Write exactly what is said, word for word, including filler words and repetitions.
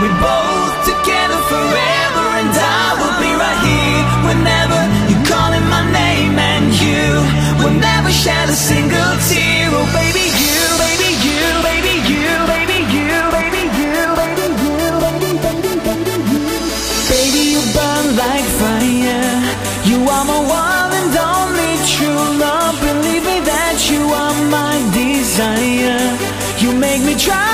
We're both together forever, and I will be right here whenever you're calling my name. And you will never shed a single tear. Oh baby, you, baby, you, baby, you, baby, you, baby, you, baby, you, baby, baby, baby, you. Baby, you burn like fire. You are my one and only true love. Believe me that you are my desire. You make me try